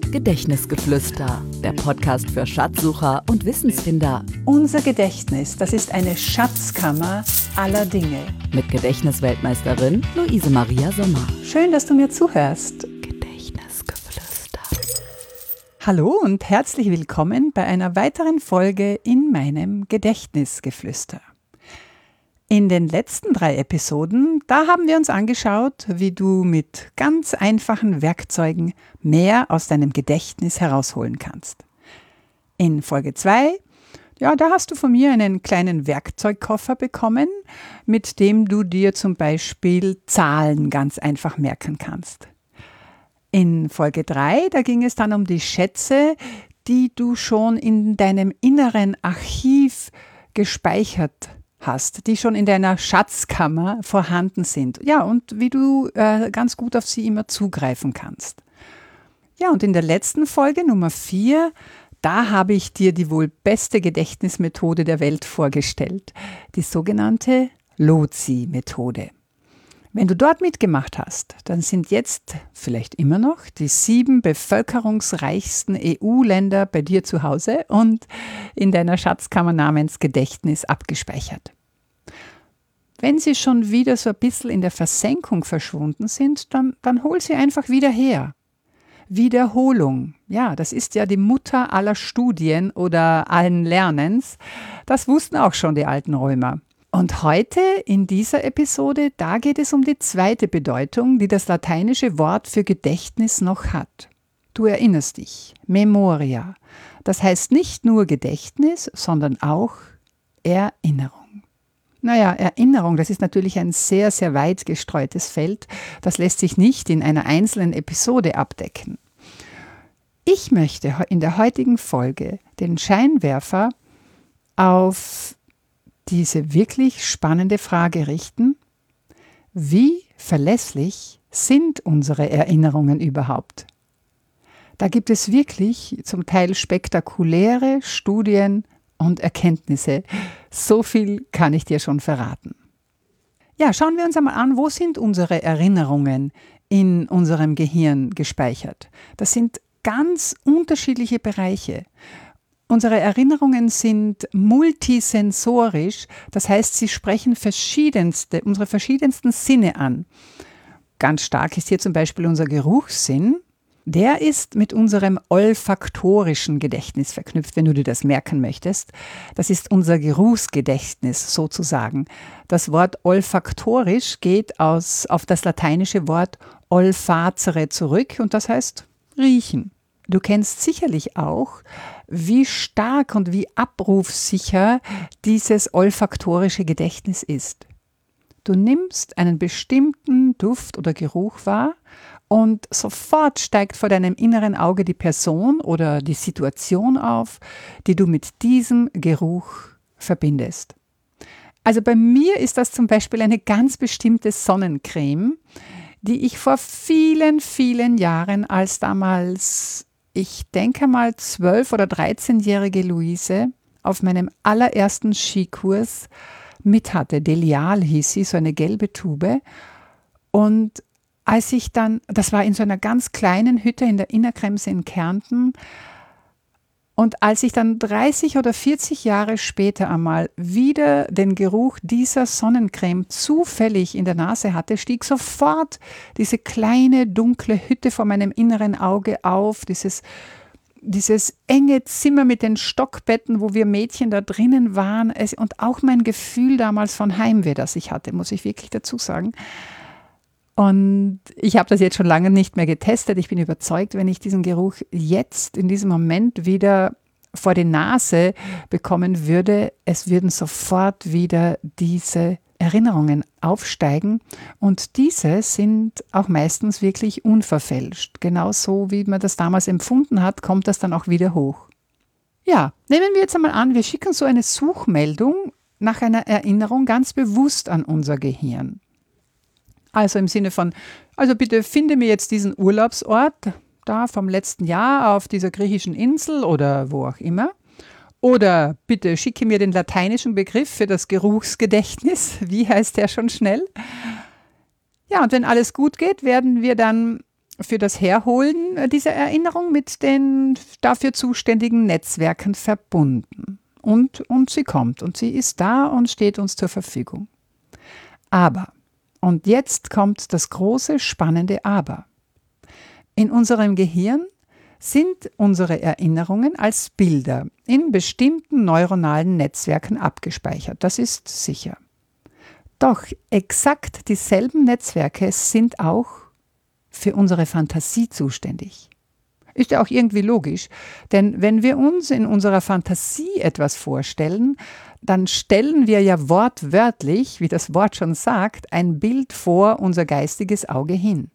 Gedächtnisgeflüster, der Podcast für Schatzsucher und Wissensfinder. Unser Gedächtnis, das ist eine Schatzkammer aller Dinge. Mit Gedächtnisweltmeisterin Luise Maria Sommer. Schön, dass du mir zuhörst. Gedächtnisgeflüster. Hallo und herzlich willkommen bei einer weiteren Folge in meinem Gedächtnisgeflüster. In den letzten 3 Episoden, da haben wir uns angeschaut, wie du mit ganz einfachen Werkzeugen mehr aus deinem Gedächtnis herausholen kannst. In Folge 2, da hast du von mir einen kleinen Werkzeugkoffer bekommen, mit dem du dir zum Beispiel Zahlen ganz einfach merken kannst. In Folge 3, da ging es dann um die Schätze, die du schon in deinem inneren Archiv gespeichert hast, die schon in deiner Schatzkammer vorhanden sind. Ja, und wie du ganz gut auf sie immer zugreifen kannst. Ja, und in der letzten Folge, Nummer 4, da habe ich dir die wohl beste Gedächtnismethode der Welt vorgestellt, die sogenannte Lozi-Methode. Wenn du dort mitgemacht hast, dann sind jetzt vielleicht immer noch die 7 bevölkerungsreichsten EU-Länder bei dir zu Hause und in deiner Schatzkammer namens Gedächtnis abgespeichert. Wenn sie schon wieder so ein bisschen in der Versenkung verschwunden sind, dann hol sie einfach wieder her. Wiederholung, ja, das ist ja die Mutter aller Studien oder allen Lernens. Das wussten auch schon die alten Römer. Und heute in dieser Episode, da geht es um die zweite Bedeutung, die das lateinische Wort für Gedächtnis noch hat. Du erinnerst dich, Memoria. Das heißt nicht nur Gedächtnis, sondern auch Erinnerung. Naja, Erinnerung, das ist natürlich ein sehr, sehr weit gestreutes Feld. Das lässt sich nicht in einer einzelnen Episode abdecken. Ich möchte in der heutigen Folge den Scheinwerfer auf diese wirklich spannende Frage richten: Wie verlässlich sind unsere Erinnerungen überhaupt? Da gibt es wirklich zum Teil spektakuläre Studien und Erkenntnisse. So viel kann ich dir schon verraten. Ja, schauen wir uns einmal an, wo sind unsere Erinnerungen in unserem Gehirn gespeichert? Das sind ganz unterschiedliche Bereiche. Unsere Erinnerungen sind multisensorisch, das heißt, sie sprechen unsere verschiedensten Sinne an. Ganz stark ist hier zum Beispiel unser Geruchssinn. Der ist mit unserem olfaktorischen Gedächtnis verknüpft, wenn du dir das merken möchtest. Das ist unser Geruchsgedächtnis sozusagen. Das Wort olfaktorisch geht auf das lateinische Wort olfacere zurück und das heißt riechen. Du kennst sicherlich auch, wie stark und wie abrufsicher dieses olfaktorische Gedächtnis ist. Du nimmst einen bestimmten Duft oder Geruch wahr und sofort steigt vor deinem inneren Auge die Person oder die Situation auf, die du mit diesem Geruch verbindest. Also bei mir ist das zum Beispiel eine ganz bestimmte Sonnencreme, die ich vor vielen, vielen Jahren als damals, ich denke mal 12- oder 13-jährige Luise auf meinem allerersten Skikurs mit hatte. Delial hieß sie, so eine gelbe Tube. Und als ich dann, das war in so einer ganz kleinen Hütte in der Innerkremse in Kärnten, und als ich dann 30 oder 40 Jahre später einmal wieder den Geruch dieser Sonnencreme zufällig in der Nase hatte, stieg sofort diese kleine, dunkle Hütte vor meinem inneren Auge auf, dieses enge Zimmer mit den Stockbetten, wo wir Mädchen da drinnen waren, und auch mein Gefühl damals von Heimweh, das ich hatte, muss ich wirklich dazu sagen. Und ich habe das jetzt schon lange nicht mehr getestet. Ich bin überzeugt, wenn ich diesen Geruch jetzt in diesem Moment wieder vor die Nase bekommen würde, es würden sofort wieder diese Erinnerungen aufsteigen. Und diese sind auch meistens wirklich unverfälscht. Genauso wie man das damals empfunden hat, kommt das dann auch wieder hoch. Ja, nehmen wir jetzt einmal an, wir schicken so eine Suchmeldung nach einer Erinnerung ganz bewusst an unser Gehirn. Also im Sinne von, also bitte finde mir jetzt diesen Urlaubsort da vom letzten Jahr auf dieser griechischen Insel oder wo auch immer. Oder bitte schicke mir den lateinischen Begriff für das Geruchsgedächtnis. Wie heißt der schon schnell? Ja, und wenn alles gut geht, werden wir dann für das Herholen dieser Erinnerung mit den dafür zuständigen Netzwerken verbunden. Und sie kommt und sie ist da und steht uns zur Verfügung. Aber, und jetzt kommt das große, spannende Aber. In unserem Gehirn sind unsere Erinnerungen als Bilder in bestimmten neuronalen Netzwerken abgespeichert. Das ist sicher. Doch exakt dieselben Netzwerke sind auch für unsere Fantasie zuständig. Ist ja auch irgendwie logisch, denn wenn wir uns in unserer Fantasie etwas vorstellen, dann stellen wir ja wortwörtlich, wie das Wort schon sagt, ein Bild vor unser geistiges Auge hin.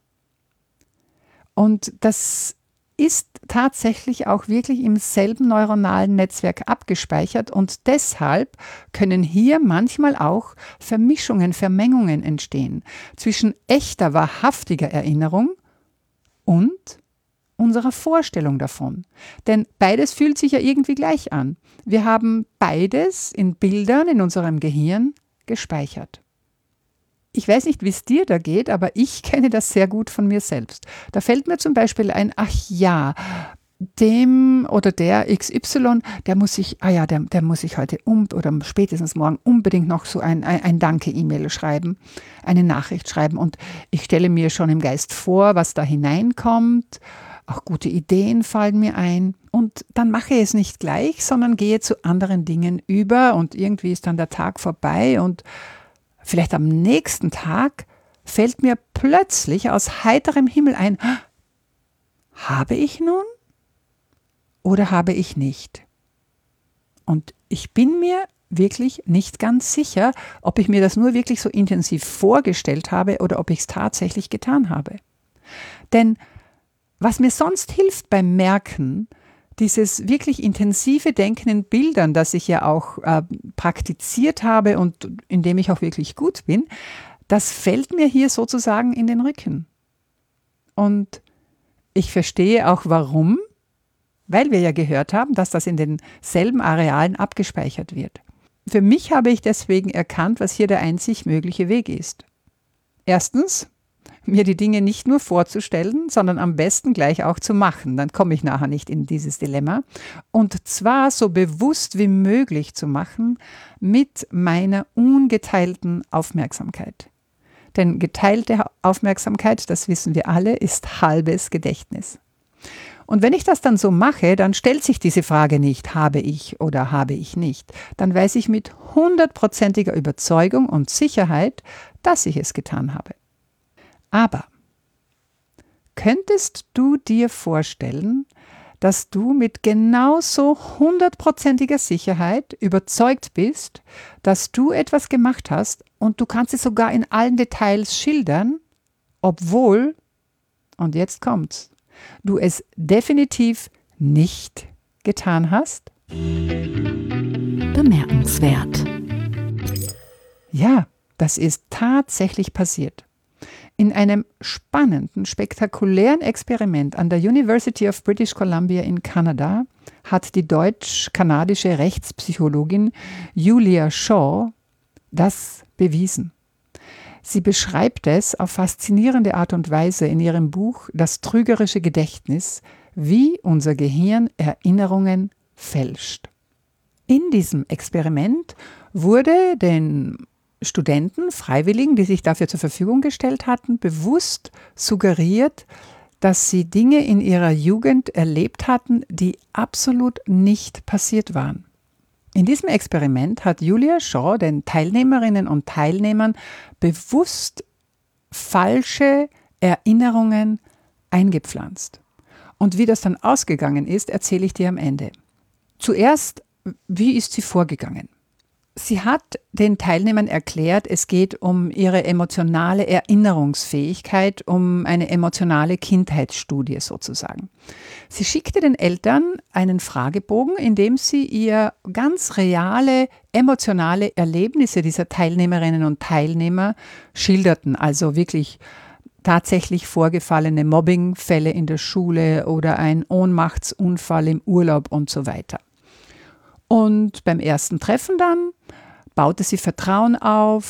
Und das ist tatsächlich auch wirklich im selben neuronalen Netzwerk abgespeichert und deshalb können hier manchmal auch Vermischungen, Vermengungen entstehen zwischen echter, wahrhaftiger Erinnerung und unserer Vorstellung davon. Denn beides fühlt sich ja irgendwie gleich an. Wir haben beides in Bildern in unserem Gehirn gespeichert. Ich weiß nicht, wie es dir da geht, aber ich kenne das sehr gut von mir selbst. Da fällt mir zum Beispiel ein, ach ja, dem oder der XY, der muss ich heute oder spätestens morgen unbedingt noch so ein Danke-E-Mail schreiben, eine Nachricht schreiben. Und ich stelle mir schon im Geist vor, was da hineinkommt. Auch gute Ideen fallen mir ein. Und dann mache ich es nicht gleich, sondern gehe zu anderen Dingen über und irgendwie ist dann der Tag vorbei und vielleicht am nächsten Tag fällt mir plötzlich aus heiterem Himmel ein, habe ich nun oder habe ich nicht? Und ich bin mir wirklich nicht ganz sicher, ob ich mir das nur wirklich so intensiv vorgestellt habe oder ob ich es tatsächlich getan habe. Denn was mir sonst hilft beim Merken, dieses wirklich intensive Denken in Bildern, das ich ja auch praktiziert habe und in dem ich auch wirklich gut bin, das fällt mir hier sozusagen in den Rücken. Und ich verstehe auch warum, weil wir ja gehört haben, dass das in denselben Arealen abgespeichert wird. Für mich habe ich deswegen erkannt, was hier der einzig mögliche Weg ist. Erstens, mir die Dinge nicht nur vorzustellen, sondern am besten gleich auch zu machen. Dann komme ich nachher nicht in dieses Dilemma. Und zwar so bewusst wie möglich zu machen mit meiner ungeteilten Aufmerksamkeit. Denn geteilte Aufmerksamkeit, das wissen wir alle, ist halbes Gedächtnis. Und wenn ich das dann so mache, dann stellt sich diese Frage nicht, habe ich oder habe ich nicht. Dann weiß ich mit 100%iger Überzeugung und Sicherheit, dass ich es getan habe. Aber könntest du dir vorstellen, dass du mit genauso 100%iger Sicherheit überzeugt bist, dass du etwas gemacht hast und du kannst es sogar in allen Details schildern, obwohl, und jetzt kommt's, du es definitiv nicht getan hast? Bemerkenswert. Ja, das ist tatsächlich passiert. In einem spannenden, spektakulären Experiment an der University of British Columbia in Kanada hat die deutsch-kanadische Rechtspsychologin Julia Shaw das bewiesen. Sie beschreibt es auf faszinierende Art und Weise in ihrem Buch Das trügerische Gedächtnis, wie unser Gehirn Erinnerungen fälscht. In diesem Experiment wurde den Studenten, Freiwilligen, die sich dafür zur Verfügung gestellt hatten, bewusst suggeriert, dass sie Dinge in ihrer Jugend erlebt hatten, die absolut nicht passiert waren. In diesem Experiment hat Julia Shaw den Teilnehmerinnen und Teilnehmern bewusst falsche Erinnerungen eingepflanzt. Und wie das dann ausgegangen ist, erzähle ich dir am Ende. Zuerst, wie ist sie vorgegangen? Sie hat den Teilnehmern erklärt, es geht um ihre emotionale Erinnerungsfähigkeit, um eine emotionale Kindheitsstudie sozusagen. Sie schickte den Eltern einen Fragebogen, in dem sie ihr ganz reale emotionale Erlebnisse dieser Teilnehmerinnen und Teilnehmer schilderten, also wirklich tatsächlich vorgefallene Mobbingfälle in der Schule oder ein Ohnmachtsunfall im Urlaub und so weiter. Und beim ersten Treffen dann baute sie Vertrauen auf,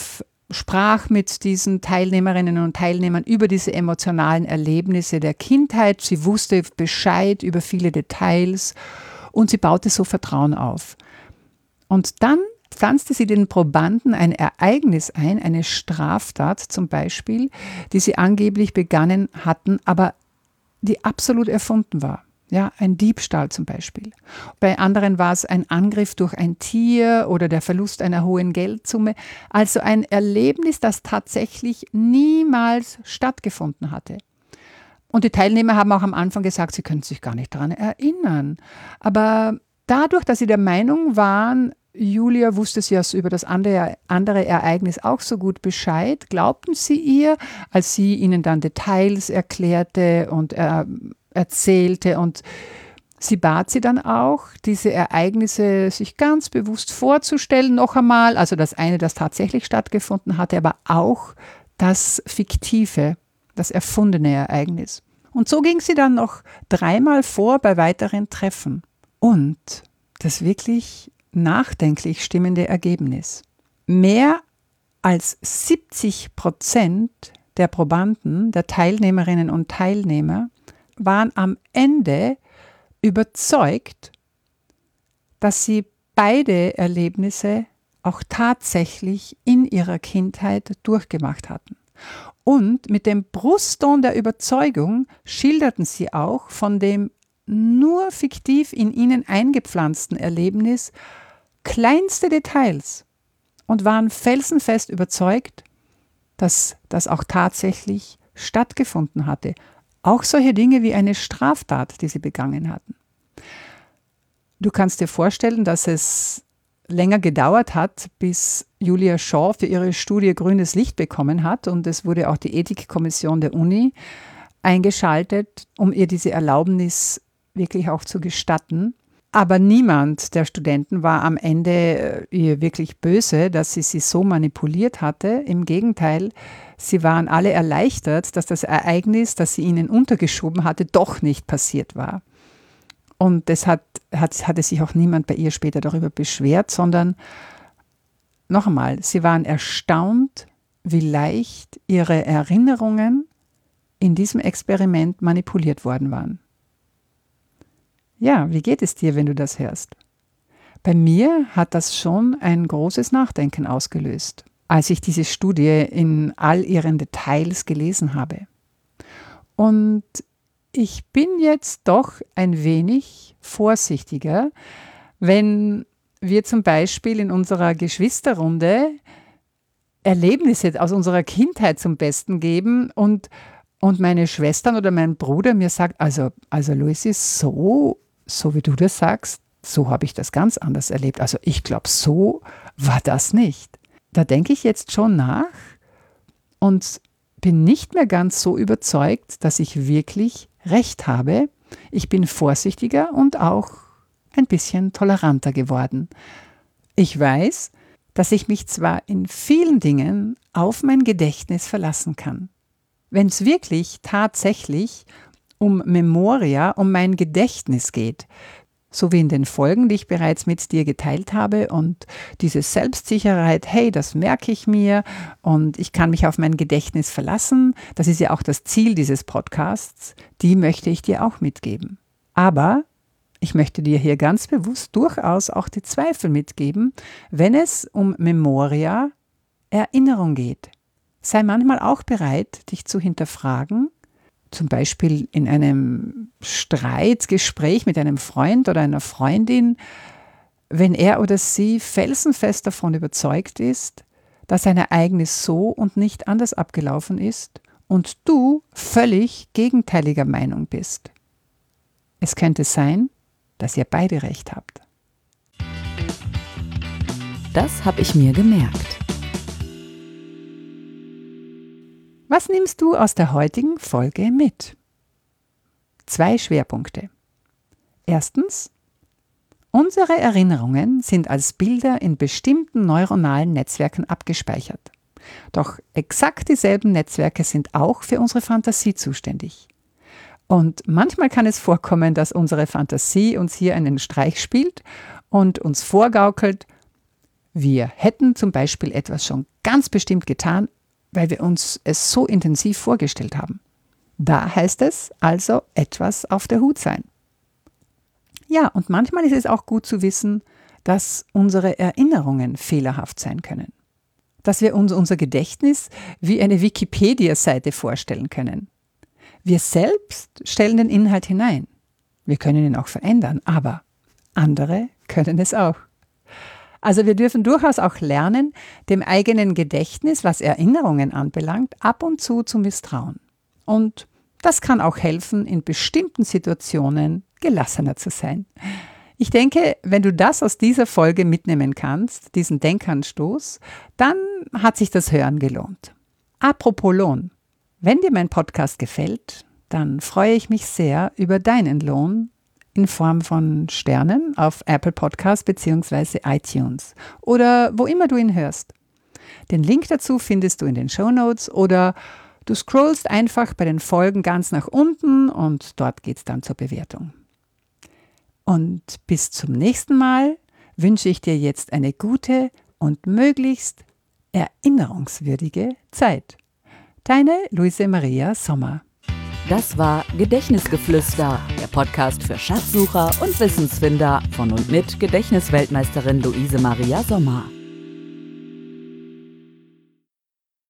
sprach mit diesen Teilnehmerinnen und Teilnehmern über diese emotionalen Erlebnisse der Kindheit. Sie wusste Bescheid über viele Details und sie baute so Vertrauen auf. Und dann pflanzte sie den Probanden ein Ereignis ein, eine Straftat zum Beispiel, die sie angeblich begangen hatten, aber die absolut erfunden war. Ja, ein Diebstahl zum Beispiel. Bei anderen war es ein Angriff durch ein Tier oder der Verlust einer hohen Geldsumme. Also ein Erlebnis, das tatsächlich niemals stattgefunden hatte. Und die Teilnehmer haben auch am Anfang gesagt, sie können sich gar nicht daran erinnern. Aber dadurch, dass sie der Meinung waren, Julia wusste es ja über das andere Ereignis auch so gut Bescheid, glaubten sie ihr, als sie ihnen dann Details erklärte und erzählte, und sie bat sie dann auch, diese Ereignisse sich ganz bewusst vorzustellen, noch einmal, also das eine, das tatsächlich stattgefunden hatte, aber auch das fiktive, das erfundene Ereignis. Und so ging sie dann noch 3-mal vor bei weiteren Treffen. Und das wirklich nachdenklich stimmende Ergebnis: Mehr als 70% der Probanden, der Teilnehmerinnen und Teilnehmer, waren am Ende überzeugt, dass sie beide Erlebnisse auch tatsächlich in ihrer Kindheit durchgemacht hatten. Und mit dem Brustton der Überzeugung schilderten sie auch von dem nur fiktiv in ihnen eingepflanzten Erlebnis kleinste Details und waren felsenfest überzeugt, dass das auch tatsächlich stattgefunden hatte. Auch solche Dinge wie eine Straftat, die sie begangen hatten. Du kannst dir vorstellen, dass es länger gedauert hat, bis Julia Shaw für ihre Studie grünes Licht bekommen hat, und es wurde auch die Ethikkommission der Uni eingeschaltet, um ihr diese Erlaubnis wirklich auch zu gestatten. Aber niemand der Studenten war am Ende ihr wirklich böse, dass sie so manipuliert hatte. Im Gegenteil, sie waren alle erleichtert, dass das Ereignis, das sie ihnen untergeschoben hatte, doch nicht passiert war. Und es hatte sich auch niemand bei ihr später darüber beschwert, sondern noch einmal, sie waren erstaunt, wie leicht ihre Erinnerungen in diesem Experiment manipuliert worden waren. Ja, wie geht es dir, wenn du das hörst? Bei mir hat das schon ein großes Nachdenken ausgelöst, als ich diese Studie in all ihren Details gelesen habe. Und ich bin jetzt doch ein wenig vorsichtiger, wenn wir zum Beispiel in unserer Geschwisterrunde Erlebnisse aus unserer Kindheit zum Besten geben und meine Schwestern oder mein Bruder mir sagt, also Luisi, so wie du das sagst, so habe ich das ganz anders erlebt. Also ich glaube, so war das nicht. Da denke ich jetzt schon nach und bin nicht mehr ganz so überzeugt, dass ich wirklich recht habe. Ich bin vorsichtiger und auch ein bisschen toleranter geworden. Ich weiß, dass ich mich zwar in vielen Dingen auf mein Gedächtnis verlassen kann. Wenn es wirklich tatsächlich um Memoria, um mein Gedächtnis geht, so wie in den Folgen, die ich bereits mit dir geteilt habe, und diese Selbstsicherheit, hey, das merke ich mir und ich kann mich auf mein Gedächtnis verlassen, das ist ja auch das Ziel dieses Podcasts, die möchte ich dir auch mitgeben. Aber ich möchte dir hier ganz bewusst durchaus auch die Zweifel mitgeben, wenn es um Memoria, Erinnerung geht. Sei manchmal auch bereit, dich zu hinterfragen, zum Beispiel in einem Streitgespräch mit einem Freund oder einer Freundin, wenn er oder sie felsenfest davon überzeugt ist, dass ein Ereignis so und nicht anders abgelaufen ist und du völlig gegenteiliger Meinung bist. Es könnte sein, dass ihr beide recht habt. Das habe ich mir gemerkt. Was nimmst du aus der heutigen Folge mit? 2 Schwerpunkte. Erstens, unsere Erinnerungen sind als Bilder in bestimmten neuronalen Netzwerken abgespeichert. Doch exakt dieselben Netzwerke sind auch für unsere Fantasie zuständig. Und manchmal kann es vorkommen, dass unsere Fantasie uns hier einen Streich spielt und uns vorgaukelt, Wir hätten zum Beispiel etwas schon ganz bestimmt getan, weil wir uns es so intensiv vorgestellt haben. Da heißt es also etwas auf der Hut sein. Ja, und manchmal ist es auch gut zu wissen, dass unsere Erinnerungen fehlerhaft sein können. Dass wir uns unser Gedächtnis wie eine Wikipedia-Seite vorstellen können. Wir selbst stellen den Inhalt hinein. Wir können ihn auch verändern, aber andere können es auch. Also wir dürfen durchaus auch lernen, dem eigenen Gedächtnis, was Erinnerungen anbelangt, ab und zu misstrauen. Und das kann auch helfen, in bestimmten Situationen gelassener zu sein. Ich denke, wenn du das aus dieser Folge mitnehmen kannst, diesen Denkanstoß, dann hat sich das Hören gelohnt. Apropos Lohn. Wenn dir mein Podcast gefällt, dann freue ich mich sehr über deinen Lohn in Form von Sternen auf Apple Podcasts bzw. iTunes oder wo immer du ihn hörst. Den Link dazu findest du in den Shownotes oder du scrollst einfach bei den Folgen ganz nach unten und dort geht's dann zur Bewertung. Und bis zum nächsten Mal wünsche ich dir jetzt eine gute und möglichst erinnerungswürdige Zeit. Deine Luise Maria Sommer. Das war Gedächtnisgeflüster, der Podcast für Schatzsucher und Wissensfinder von und mit Gedächtnisweltmeisterin Luise Maria Sommer.